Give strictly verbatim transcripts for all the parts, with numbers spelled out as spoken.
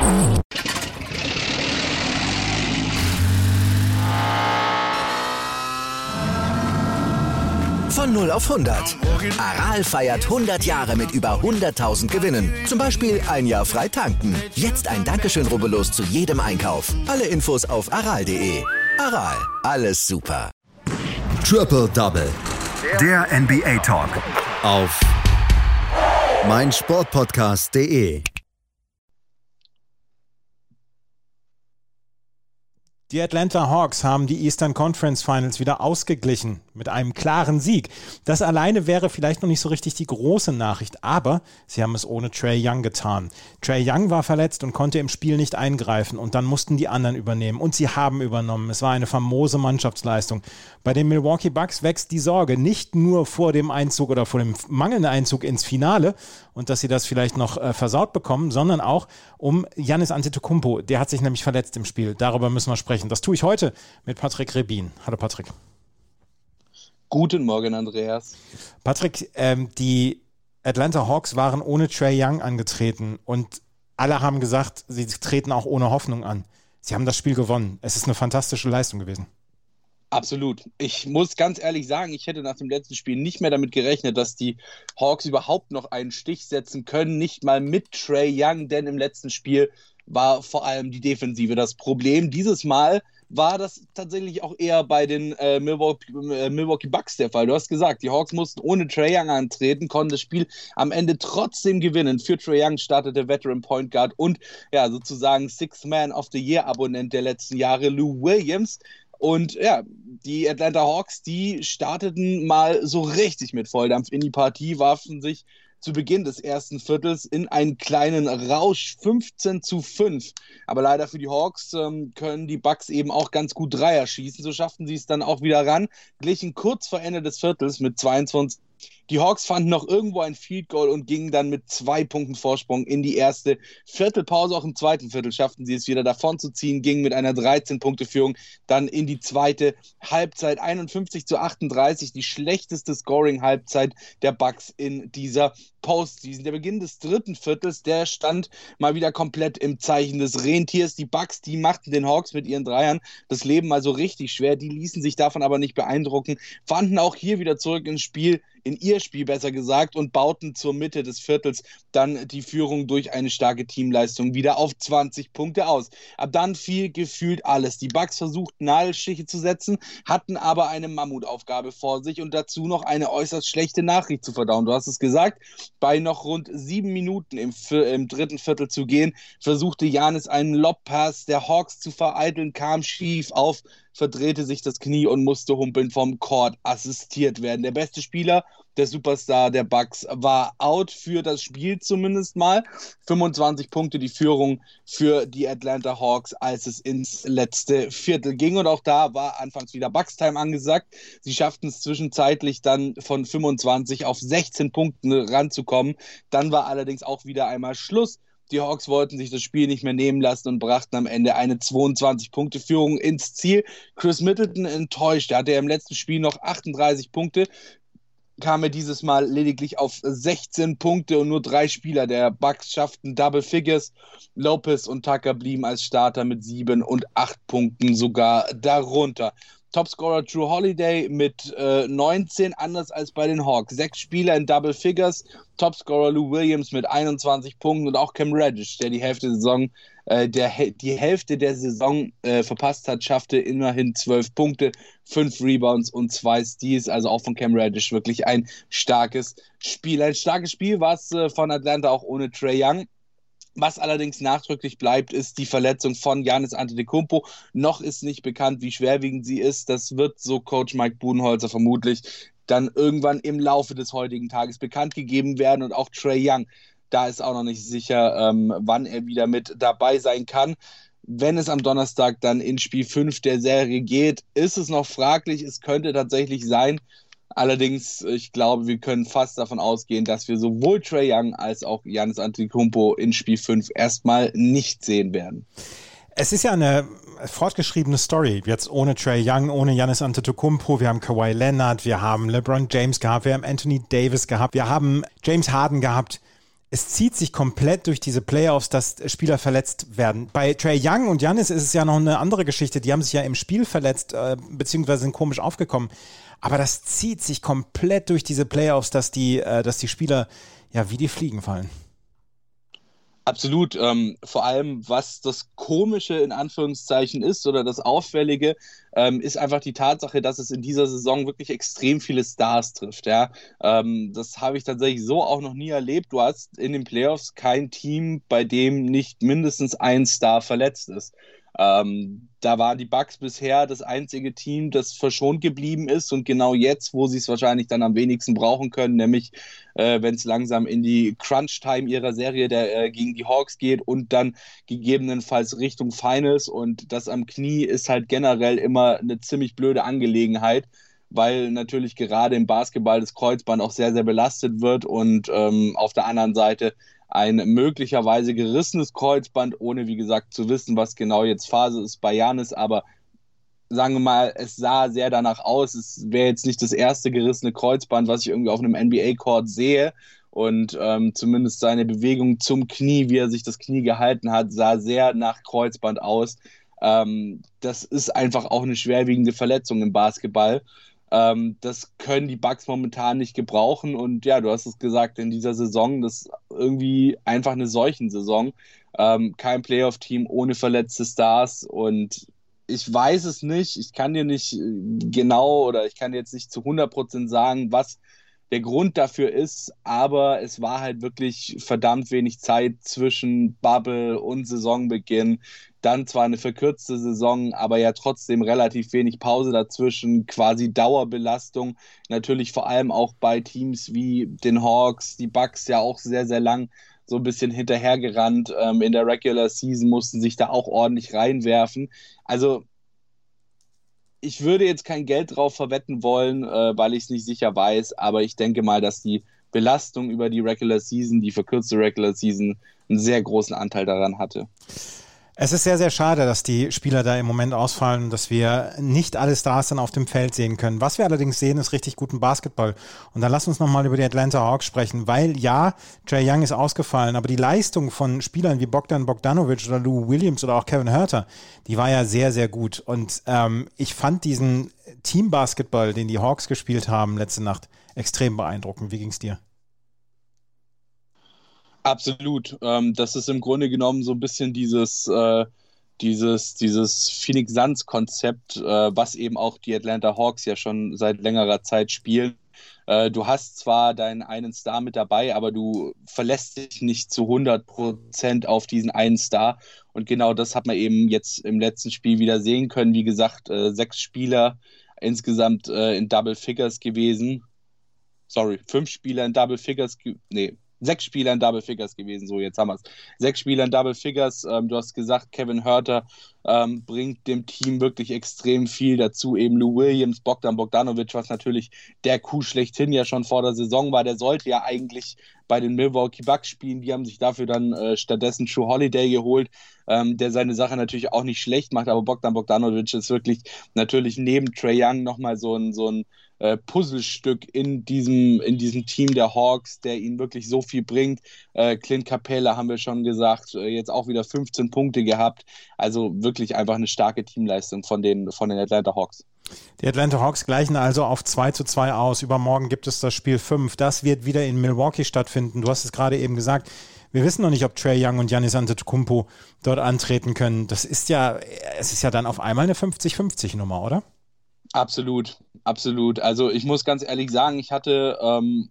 Von null auf hundert. Aral feiert hundert Jahre mit über hunderttausend Gewinnen. Zum Beispiel ein Jahr frei tanken. Jetzt ein Dankeschön, rubbellos zu jedem Einkauf. Alle Infos auf aral punkt de. Aral, alles super. Triple Double. Der N B A-Talk. Auf meinsportpodcast punkt de. Die Atlanta Hawks haben die Eastern Conference Finals wieder ausgeglichen mit einem klaren Sieg. Das alleine wäre vielleicht noch nicht so richtig die große Nachricht, aber sie haben es ohne Trae Young getan. Trae Young war verletzt und konnte im Spiel nicht eingreifen und dann mussten die anderen übernehmen und sie haben übernommen. Es war eine famose Mannschaftsleistung. Bei den Milwaukee Bucks wächst die Sorge nicht nur vor dem Einzug oder vor dem mangelnden Einzug ins Finale und dass sie das vielleicht noch äh, versaut bekommen, sondern auch um Giannis Antetokounmpo. Der hat sich nämlich verletzt im Spiel. Darüber müssen wir sprechen. Das tue ich heute mit Patrick Rebin. Hallo Patrick. Guten Morgen, Andreas. Patrick, ähm, die Atlanta Hawks waren ohne Trae Young angetreten und alle haben gesagt, sie treten auch ohne Hoffnung an. Sie haben das Spiel gewonnen. Es ist eine fantastische Leistung gewesen. Absolut. Ich muss ganz ehrlich sagen, ich hätte nach dem letzten Spiel nicht mehr damit gerechnet, dass die Hawks überhaupt noch einen Stich setzen können, nicht mal mit Trae Young, denn im letzten Spiel war vor allem die Defensive das Problem. Dieses Mal war das tatsächlich auch eher bei den äh, Milwaukee, äh, Milwaukee Bucks der Fall. Du hast gesagt, die Hawks mussten ohne Trae Young antreten, konnten das Spiel am Ende trotzdem gewinnen. Für Trae Young startete Veteran Point Guard und ja sozusagen Sixth Man of the Year Abonnent der letzten Jahre, Lou Williams. Und ja, die Atlanta Hawks, die starteten mal so richtig mit Volldampf in die Partie, warfen sich zu Beginn des ersten Viertels in einen kleinen Rausch, fünfzehn zu fünf. Aber leider für die Hawks ähm, können die Bucks eben auch ganz gut Dreier schießen. So schafften sie es dann auch wieder ran, glichen kurz vor Ende des Viertels mit zweiundzwanzig. Die Hawks fanden noch irgendwo ein Field Goal und gingen dann mit zwei Punkten Vorsprung in die erste Viertelpause. Auch im zweiten Viertel schafften sie es wieder davon zu ziehen, gingen mit einer dreizehn-Punkte-Führung dann in die zweite Halbzeit. einundfünfzig zu achtunddreißig, die schlechteste Scoring-Halbzeit der Bucks in dieser Postseason. Der Beginn des dritten Viertels, der stand mal wieder komplett im Zeichen des Rentiers. Die Bucks, die machten den Hawks mit ihren Dreiern das Leben also richtig schwer. Die ließen sich davon aber nicht beeindrucken, fanden auch hier wieder zurück ins Spiel, in ihr Spiel besser gesagt, und bauten zur Mitte des Viertels dann die Führung durch eine starke Teamleistung wieder auf zwanzig Punkte aus. Ab dann fiel gefühlt alles. Die Bucks versuchten Nadelstiche zu setzen, hatten aber eine Mammutaufgabe vor sich und dazu noch eine äußerst schlechte Nachricht zu verdauen. Du hast es gesagt, bei noch rund sieben Minuten im, im dritten Viertel zu gehen, versuchte Giannis einen Lobpass der Hawks zu vereiteln, kam schief auf, verdrehte sich das Knie und musste humpeln vom Court assistiert werden. Der beste Spieler, der Superstar der Bucks, war out für das Spiel zumindest mal. fünfundzwanzig Punkte die Führung für die Atlanta Hawks, als es ins letzte Viertel ging. Und auch da war anfangs wieder Bucks-Time angesagt. Sie schafften es zwischenzeitlich dann von fünfundzwanzig auf sechzehn Punkten ranzukommen. Dann war allerdings auch wieder einmal Schluss. Die Hawks wollten sich das Spiel nicht mehr nehmen lassen und brachten am Ende eine zweiundzwanzig-Punkte-Führung ins Ziel. Chris Middleton enttäuscht. Er hatte ja im letzten Spiel noch achtunddreißig Punkte, kam er dieses Mal lediglich auf sechzehn Punkte und nur drei Spieler der Bucks schafften Double Figures. Lopez und Tucker blieben als Starter mit sieben und acht Punkten sogar darunter. Topscorer Drew Holiday mit äh, neunzehn, anders als bei den Hawks. Sechs Spieler in Double Figures. Topscorer Lou Williams mit einundzwanzig Punkten und auch Cam Reddish, der die Hälfte der Saison, äh, der, die Hälfte der Saison äh, verpasst hat, schaffte immerhin zwölf Punkte, fünf Rebounds und zwei Steals. Also auch von Cam Reddish wirklich ein starkes Spiel. Ein starkes Spiel war es äh, von Atlanta auch ohne Trae Young. Was allerdings nachdrücklich bleibt, ist die Verletzung von Giannis Antetokounmpo. Noch ist nicht bekannt, wie schwerwiegend sie ist. Das wird, so Coach Mike Budenholzer, vermutlich dann irgendwann im Laufe des heutigen Tages bekannt gegeben werden. Und auch Trae Young, da ist auch noch nicht sicher, ähm, wann er wieder mit dabei sein kann. Wenn es am Donnerstag dann in Spiel fünf der Serie geht, ist es noch fraglich. Es könnte tatsächlich sein. Allerdings, ich glaube, wir können fast davon ausgehen, dass wir sowohl Trae Young als auch Giannis Antetokounmpo in Spiel fünf erstmal nicht sehen werden. Es ist ja eine fortgeschriebene Story, jetzt ohne Trae Young, ohne Giannis Antetokounmpo. Wir haben Kawhi Leonard, wir haben LeBron James gehabt, wir haben Anthony Davis gehabt, wir haben James Harden gehabt. es zieht sich komplett durch diese Playoffs, dass Spieler verletzt werden. Bei Trae Young und Giannis ist es ja noch eine andere Geschichte. Die haben sich ja im Spiel verletzt, äh, beziehungsweise sind komisch aufgekommen. Aber das zieht sich komplett durch diese Playoffs, dass die, äh, dass die Spieler ja wie die Fliegen fallen. Absolut. Ähm, vor allem, was das Komische in Anführungszeichen ist oder das Auffällige, ähm, ist einfach die Tatsache, dass es in dieser Saison wirklich extrem viele Stars trifft. Ja? Ähm, das habe ich tatsächlich so auch noch nie erlebt. Du hast in den Playoffs kein Team, bei dem nicht mindestens ein Star verletzt ist. Ähm, da waren die Bucks bisher das einzige Team, das verschont geblieben ist und genau jetzt, wo sie es wahrscheinlich dann am wenigsten brauchen können, nämlich äh, wenn es langsam in die Crunch-Time ihrer Serie der, äh, gegen die Hawks geht und dann gegebenenfalls Richtung Finals, und das am Knie ist halt generell immer eine ziemlich blöde Angelegenheit, weil natürlich gerade im Basketball das Kreuzband auch sehr, sehr belastet wird und ähm, auf der anderen Seite ein möglicherweise gerissenes Kreuzband, ohne wie gesagt zu wissen, was genau jetzt Phase ist bei Giannis, aber sagen wir mal, es sah sehr danach aus, es wäre jetzt nicht das erste gerissene Kreuzband, was ich irgendwie auf einem N B A-Court sehe, und ähm, zumindest seine Bewegung zum Knie, wie er sich das Knie gehalten hat, sah sehr nach Kreuzband aus. Ähm, das ist einfach auch eine schwerwiegende Verletzung im Basketball. Ähm, das können die Bucks momentan nicht gebrauchen, und ja, du hast es gesagt, in dieser Saison, das ist irgendwie einfach eine Seuchensaison. Ähm, kein Playoff-Team ohne verletzte Stars, und ich weiß es nicht, ich kann dir nicht genau oder ich kann jetzt nicht zu hundert Prozent sagen, was der Grund dafür ist, aber es war halt wirklich verdammt wenig Zeit zwischen Bubble und Saisonbeginn. Dann zwar eine verkürzte Saison, aber ja trotzdem relativ wenig Pause dazwischen, quasi Dauerbelastung. Natürlich vor allem auch bei Teams wie den Hawks, die Bucks ja auch sehr, sehr lang so ein bisschen hinterhergerannt. Ähm, in der Regular Season mussten sich da auch ordentlich reinwerfen. Also ich würde jetzt kein Geld drauf verwetten wollen, äh, weil ich es nicht sicher weiß, aber ich denke mal, dass die Belastung über die Regular Season, die verkürzte Regular Season, einen sehr großen Anteil daran hatte. Es ist sehr, sehr schade, dass die Spieler da im Moment ausfallen, dass wir nicht alle Stars dann auf dem Feld sehen können. Was wir allerdings sehen, ist richtig guten Basketball. Und dann lass uns nochmal über die Atlanta Hawks sprechen, weil ja, Trae Young ist ausgefallen, aber die Leistung von Spielern wie Bogdan Bogdanovic oder Lou Williams oder auch Kevin Huerter, die war ja sehr, sehr gut. Und ähm, ich fand diesen Team-Basketball, den die Hawks gespielt haben letzte Nacht, extrem beeindruckend. Wie ging's dir? Absolut. Ähm, das ist im Grunde genommen so ein bisschen dieses, äh, dieses, dieses Phoenix Suns-Konzept, äh, was eben auch die Atlanta Hawks ja schon seit längerer Zeit spielen. Äh, du hast zwar deinen einen Star mit dabei, aber du verlässt dich nicht zu hundert Prozent auf diesen einen Star. Und genau das hat man eben jetzt im letzten Spiel wieder sehen können. Wie gesagt, äh, sechs Spieler insgesamt äh, in Double Figures gewesen. Sorry, fünf Spieler in Double Figures, ge- nee, Sechs Spieler in Double Figures gewesen, so jetzt haben wir es. Sechs Spieler in Double Figures, ähm, du hast gesagt, Kevin Huerter ähm, bringt dem Team wirklich extrem viel dazu, eben Lou Williams, Bogdan Bogdanovic, was natürlich der Coup schlechthin ja schon vor der Saison war, der sollte ja eigentlich bei den Milwaukee Bucks spielen, die haben sich dafür dann äh, stattdessen Jrue Holiday geholt, ähm, der seine Sache natürlich auch nicht schlecht macht, aber Bogdan Bogdanovic ist wirklich natürlich neben Trae Young nochmal so ein, so ein Äh, Puzzlestück in diesem, in diesem Team der Hawks, der ihnen wirklich so viel bringt. Äh, Clint Capela haben wir schon gesagt, äh, jetzt auch wieder fünfzehn Punkte gehabt. Also wirklich einfach eine starke Teamleistung von den, von den Atlanta Hawks. Die Atlanta Hawks gleichen also auf zwei zu zwei aus. Übermorgen gibt es das Spiel fünf. Das wird wieder in Milwaukee stattfinden. Du hast es gerade eben gesagt. Wir wissen noch nicht, ob Trae Young und Giannis Antetokounmpo dort antreten können. Das ist ja, es ist ja dann auf einmal eine fünfzig fünfzig Nummer, oder? Absolut, absolut. Also ich muss ganz ehrlich sagen, ich hatte ähm,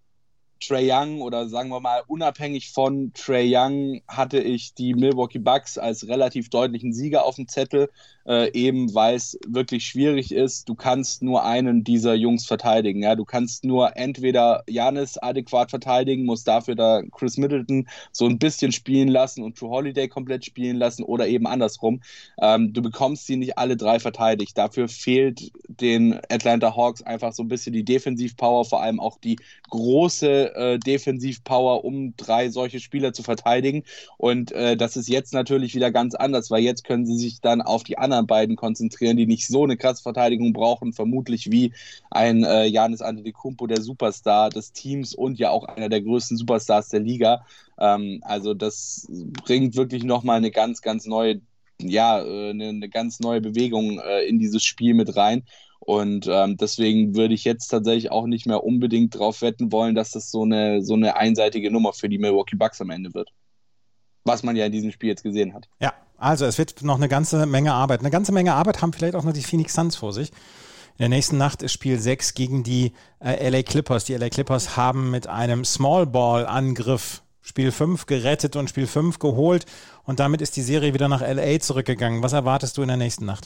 Trae Young oder sagen wir mal unabhängig von Trae Young hatte ich die Milwaukee Bucks als relativ deutlichen Sieger auf dem Zettel, äh, eben weil es wirklich schwierig ist. Du kannst nur einen dieser Jungs verteidigen. Ja? Du kannst nur entweder Giannis adäquat verteidigen, musst dafür da Chris Middleton so ein bisschen spielen lassen und Jrue Holiday komplett spielen lassen oder eben andersrum. Ähm, du bekommst sie nicht alle drei verteidigt. Dafür fehlt den Atlanta Hawks einfach so ein bisschen die Defensivpower, vor allem auch die große äh, Defensivpower, um drei solche Spieler zu verteidigen. Und äh, das ist jetzt natürlich wieder ganz anders, weil jetzt können sie sich dann auf die anderen anderen beiden konzentrieren, die nicht so eine krasse Verteidigung brauchen, vermutlich wie ein äh, Giannis Antetokounmpo, der Superstar des Teams und ja auch einer der größten Superstars der Liga. Ähm, also das bringt wirklich nochmal eine ganz, ganz neue, ja, eine, eine ganz neue Bewegung äh, in dieses Spiel mit rein. Und ähm, deswegen würde ich jetzt tatsächlich auch nicht mehr unbedingt drauf wetten wollen, dass das so eine, so eine einseitige Nummer für die Milwaukee Bucks am Ende wird. Was man ja in diesem Spiel jetzt gesehen hat. Ja, also es wird noch eine ganze Menge Arbeit. Eine ganze Menge Arbeit haben vielleicht auch noch die Phoenix Suns vor sich. In der nächsten Nacht ist Spiel sechs gegen die äh, L A Clippers. Die L A Clippers haben mit einem Small-Ball-Angriff Spiel fünf gerettet und Spiel fünf geholt. Und damit ist die Serie wieder nach L A zurückgegangen. Was erwartest du in der nächsten Nacht?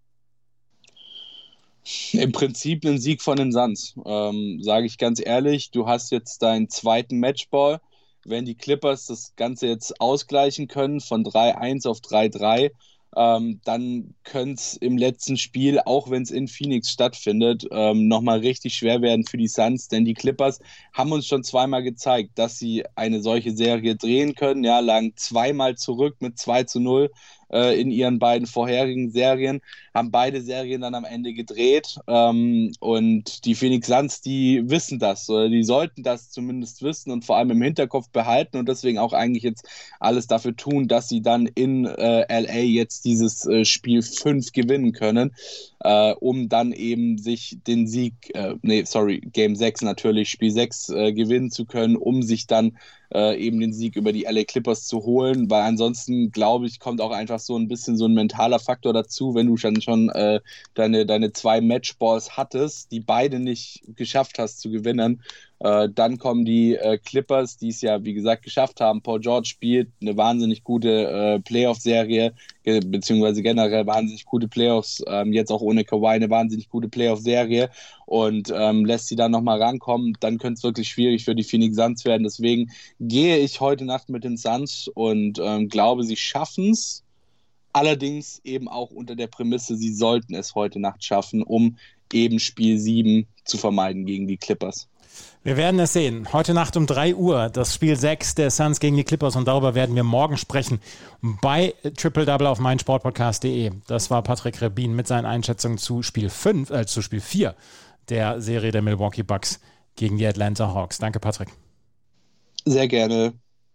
Im Prinzip ein Sieg von den Suns, ähm, sage ich ganz ehrlich. Du hast jetzt deinen zweiten Matchball. Wenn die Clippers das Ganze jetzt ausgleichen können von drei eins auf drei drei, ähm, dann könnte es im letzten Spiel, auch wenn es in Phoenix stattfindet, ähm, nochmal richtig schwer werden für die Suns, denn die Clippers haben uns schon zweimal gezeigt, dass sie eine solche Serie drehen können, ja, lagen zweimal zurück mit zwei zu null äh, in ihren beiden vorherigen Serien, haben beide Serien dann am Ende gedreht ähm, und die Phoenix Suns, die wissen das, oder die sollten das zumindest wissen und vor allem im Hinterkopf behalten und deswegen auch eigentlich jetzt alles dafür tun, dass sie dann in äh, L A jetzt dieses äh, Spiel fünf gewinnen können, äh, um dann eben sich den Sieg, äh, nee, sorry, Game sechs natürlich, Spiel sechs äh, gewinnen zu können, um sich dann äh, eben den Sieg über die L A Clippers zu holen, weil ansonsten, glaube ich, kommt auch einfach so ein bisschen so ein mentaler Faktor dazu, wenn du dann schon äh, deine, deine zwei Matchballs hattest, die beide nicht geschafft hast zu gewinnen. Äh, dann kommen die äh, Clippers, die es ja, wie gesagt, geschafft haben. Paul George spielt eine wahnsinnig gute äh, Playoff-Serie, ge- beziehungsweise generell wahnsinnig gute Playoffs, ähm, jetzt auch ohne Kawhi eine wahnsinnig gute Playoff-Serie und ähm, lässt sie dann nochmal rankommen. Dann könnte es wirklich schwierig für die Phoenix Suns werden. Deswegen gehe ich heute Nacht mit den Suns und ähm, glaube, sie schaffen es. Allerdings eben auch unter der Prämisse, sie sollten es heute Nacht schaffen, um eben Spiel sieben zu vermeiden gegen die Clippers. Wir werden es sehen. Heute Nacht um drei Uhr das Spiel sechs der Suns gegen die Clippers und darüber werden wir morgen sprechen bei Triple Double auf meinsportpodcast punkt de. Das war Patrick Rebin mit seinen Einschätzungen zu Spiel fünf, äh, zu Spiel vier der Serie der Milwaukee Bucks gegen die Atlanta Hawks. Danke, Patrick. Sehr gerne.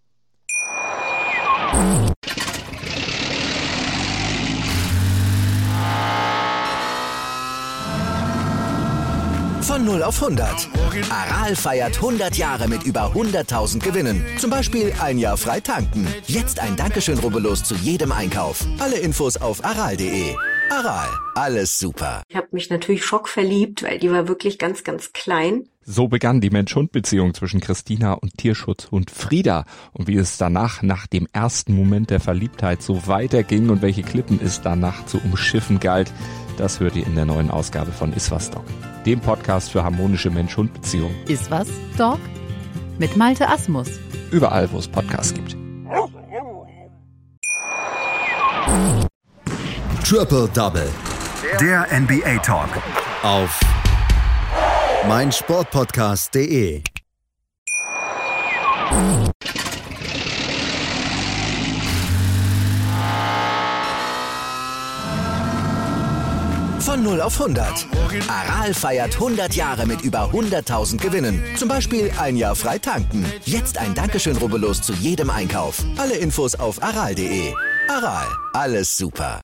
Von null auf hundert. Aral feiert hundert Jahre mit über hunderttausend Gewinnen. Zum Beispiel ein Jahr frei tanken. Jetzt ein Dankeschön, rubbellos zu jedem Einkauf. Alle Infos auf aral punkt de. Aral, alles super. Ich habe mich natürlich schockverliebt, weil die war wirklich ganz, ganz klein. So begann die Mensch-Hund-Beziehung zwischen Christina und Tierschutzhund Frieda. Und wie es danach, nach dem ersten Moment der Verliebtheit, so weiterging und welche Klippen es danach zu umschiffen galt, das hört ihr in der neuen Ausgabe von Iswas Dog, dem Podcast für harmonische Mensch-Hund-Beziehungen. Iswas Dog mit Malte Asmus. Überall, wo es Podcasts gibt. Triple Double. Der N B A Talk. Auf meinsportpodcast punkt de. Von null auf hundert. Aral feiert hundert Jahre mit über hunderttausend Gewinnen. Zum Beispiel ein Jahr frei tanken. Jetzt ein Dankeschön, rubbellos zu jedem Einkauf. Alle Infos auf aral punkt de. Aral, alles super.